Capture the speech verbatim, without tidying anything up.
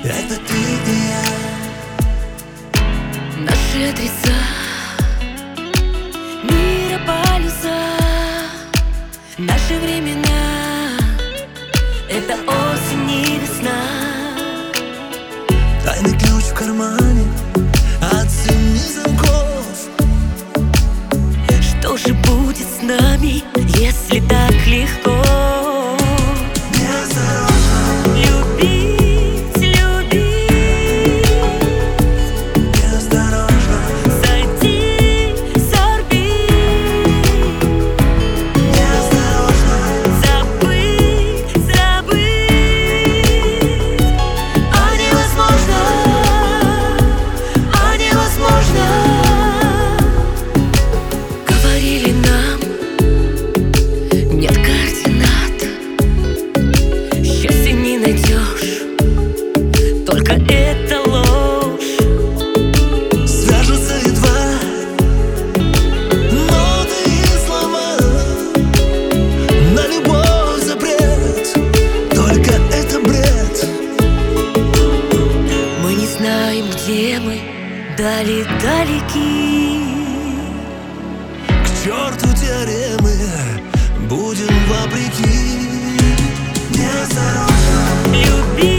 Это ты и я. Наши адреса, мира полюса, наши времена. Это осень и весна. Тайный ключ в кармане от семи замков. Что же будет с нами, если так легко? Неосторожно Любить, любить, неосторожно, сойти с орбит, неосторожно, забыть, забыть. А невозможно, а невозможно. Говорили нам, нет координат, счастья не найдешь, только это ложь. свяжутся едва ноты и слова. На любовь запрет, только это бред. Мы не знаем, где мы, дали далеки. К черту теоремы, будем вопреки. Неосторожно Любить.